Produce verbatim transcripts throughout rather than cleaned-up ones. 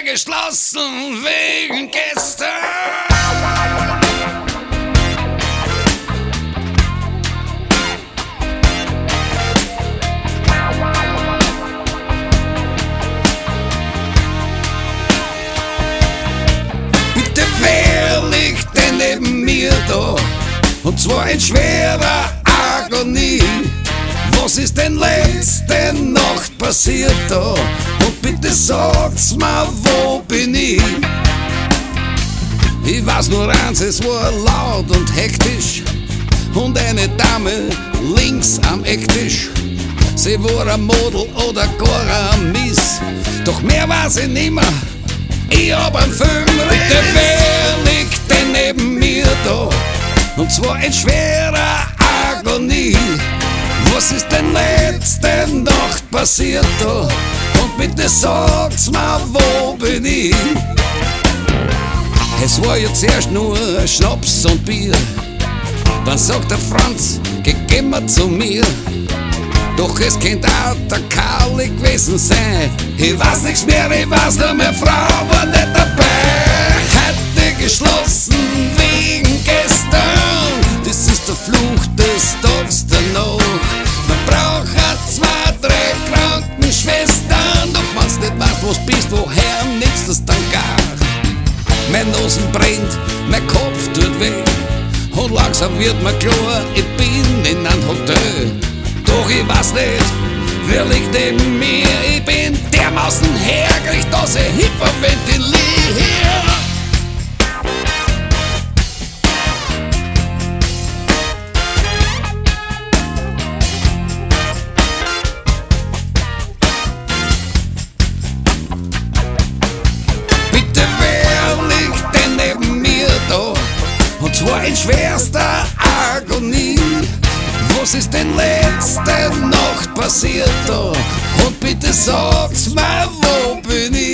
Heute geschlossen wegen gestern. Bitte wer liegt denn neben mir da? Und zwar in schwerer Agonie. Was ist denn letzte Nacht passiert da? Und bitte sagt's mir, wo bin ich? Ich weiß nur eins, es war laut und hektisch. Und eine Dame links am Ecktisch. Sie war ein Model oder gar ein Miss. Doch mehr weiß ich nimmer, ich hab einen Filmriss. Bitte wer liegt denn neben mir da? Und zwar in schwerer Agonie. Was ist denn letzte Nacht passiert da? Und bitte sagt's mir, wo bin ich? Es war ja zuerst nur Schnaps und Bier. Dann sagt der Franz, geh, geh mal zu mir. Doch es könnte auch der Karli gewesen sein. Ich weiß nichts mehr, ich weiß nur, meine Frau war nicht dabei. Heute geschlossen wegen gestern. Das ist der Fluch des Tages danach. Man braucht zwei, drei Krankenschwestern. Doch wenn's nicht weißt, wo du bist, woher nimmst du's dann gar? Mein Nasen brennt, mein Kopf tut weh. Und langsam wird mir klar, ich bin in einem Hotel. Doch ich weiß nicht, wer liegt neben mir. Ich bin dermaßen hergericht, dass ich hyperventiliere. Und zwar in schwerster Agonie. Was ist denn letzte Nacht passiert da? Und bitte sagt's mir, wo bin ich?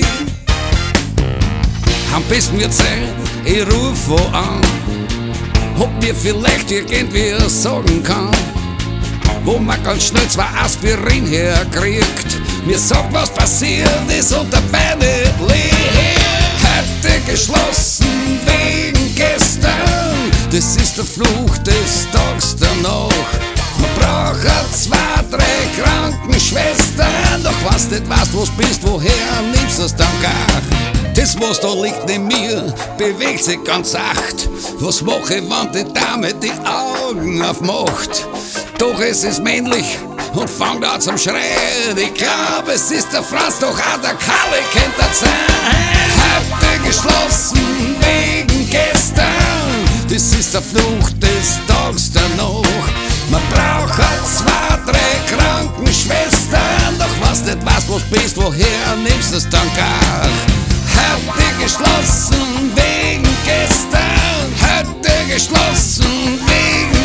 Am besten wird sein, ich ruf wo an, ob mir vielleicht irgendwer sagen kann, wo man ganz schnell zwei Aspirin herkriegt. Mir sagt, was passiert ist und dabei nicht liegt. Heute geschlossen wegen gestern. Das ist der Fluch des Tages danach. Man braucht zwei, drei Krankenschwestern. Doch was nicht weißt, wo du bist, woher nimmst du's dann gar? Das, was da liegt neben mir, bewegt sich ganz sacht. Was mach ich, wenn die Dame die Augen aufmacht? Doch es ist männlich und fangt an zum Schreien. Ich glaub, es ist der Franz, doch auch der Karli kennt das sein. Heute geschlossen wegen gestern. Das ist der Fluch des Tages danach. Man braucht zwei, drei Krankenschwestern. Doch was nicht weißt, wo du bist, woher nimmst du's dann gar? Heute geschlossen wegen gestern. Heute geschlossen wegen